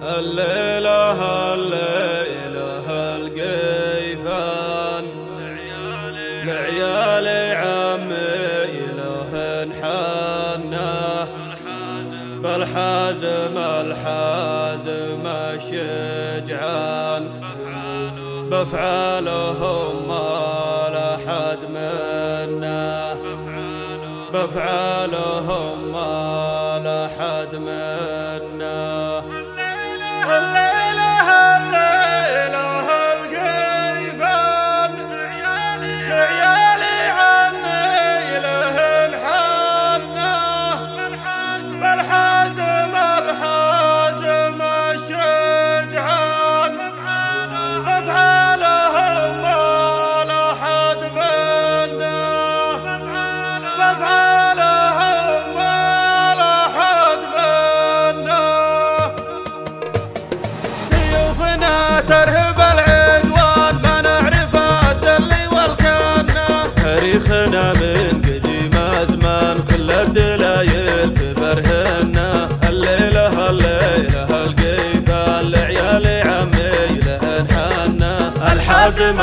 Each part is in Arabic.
الليلة القيفان لعيالي عمي له نحنه بالحازم الشجعان بفعالهم ما لحد منه بفعالهم ما لحد منه الليلة القيفان لعيالي عمي له نحنه بالحازم الشجعان بفعالهم ما لحد منه بفعالهم ما لحد منه سيوفنا ترهب العدوان ما نعرف الدلي والكنة تاريخنا من قديم أزمان كل الدلايل تبرهنا الليلة القيفان لعيالي عمي له نحنه الحازم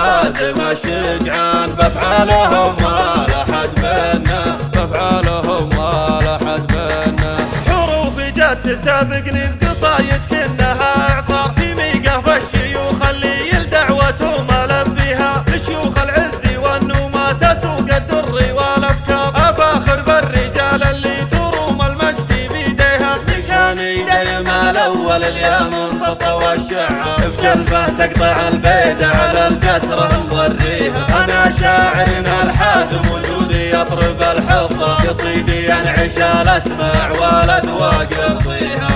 الشجعان بفعالهم ما لحد منا بفعالهم ما لحد منا حروف جت تسابقني بقصايد كنها اعصار في ميقف الشيوخ اللي دعوتهم البيها لشيوخ العز والنوماس سوق الدر والافكار افاخر بالرجال اللي تروم المجد بيديها مكاني دايما الاول اليمن سطى والشعر بجلبه تقطع البيد على الجسر موريها انا شاعرنا الحازم وجودي يطرب الحظه قصيدي ينعش الاسماع والاذواق يرضيها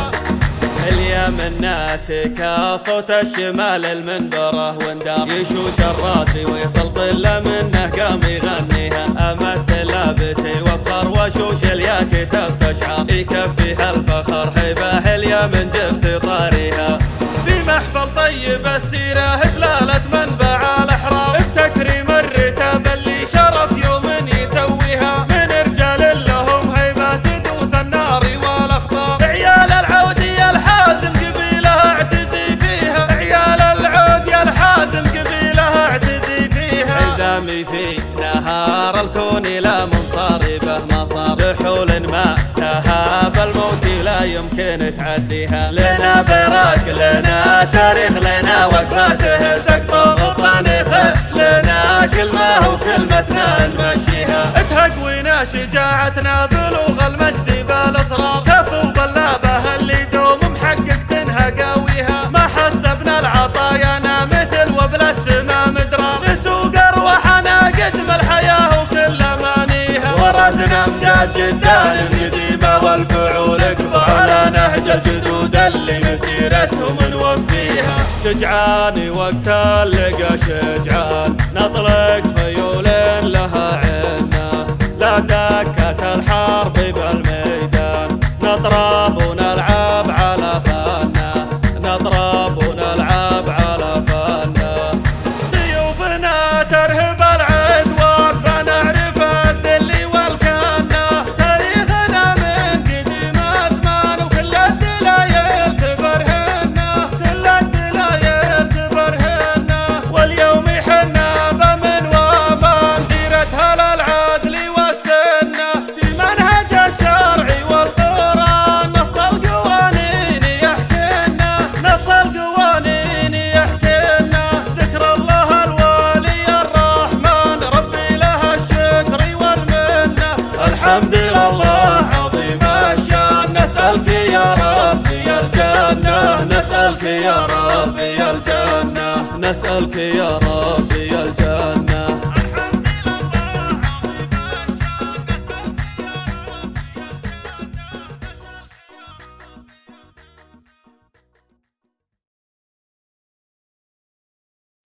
اليمن ناتكا صوت الشمال المنبره واندار يشوش الراسي ويسلطن منه قام يغنيها امثل لابتي وافخر وشوش الياكتب تشعر يكفيها الفخر هيبه اليمن جبت طاريها في محفل طيب السيره هزلالة منبع الاحرار بتكريم الرتاب اللي شرف يوم يسويها من رجال لهم هيبه تدوس النار والاخطار عيال العود يا الحازم قبيلها اعتزي فيها عيال العود يا الحازم قبيلها اعتزي فيها عزامي في نهار الكون لا منصاربه مصار جحول ما تهاب الموت لا يمكن تعديها لنا براق لنا تاريخ لنا وقفاته زقطه طانخ لنا كلمه وكلمتنا نمشيها تهقوينا شجاعتنا بلوغ المجد بالاصرار كفو باللابه اللي دوم محقق تنهى قاويها ما حسبنا العطايانا مثل وبل السما مدرار نسوق ارواحنا قدم الحياه وكل امانيها ورثنا امجاد جدان قديمه والفعول اكبر على نهج الجدود اللي مسيرتهم نوفيها شجعان وقت اللقى شجعان نطلق خيول لها عنا لا دكت الحرب بالميدان نطرب ونلعب على فنا نطرب ونلعب على فنا سيوفنا ترهب العدوان بنعرف الذل والكنه تاريخنا من قديم أزمان وكل الدلايل تبرهنا كل الدلايل تبرهنا واليوم حنا بمن ومان ديرتها للعدل والسنه في منهج الشرع والقران نص القوانين يحكينا نص القوانين يحكينا ذكر الله الوالي الرحمن ربي له الشكر والمنه الحمد لله عظيم الشان نسألك يا ربي الجنة نسألك يا ربي الجنة نسألك يا ربي الجنة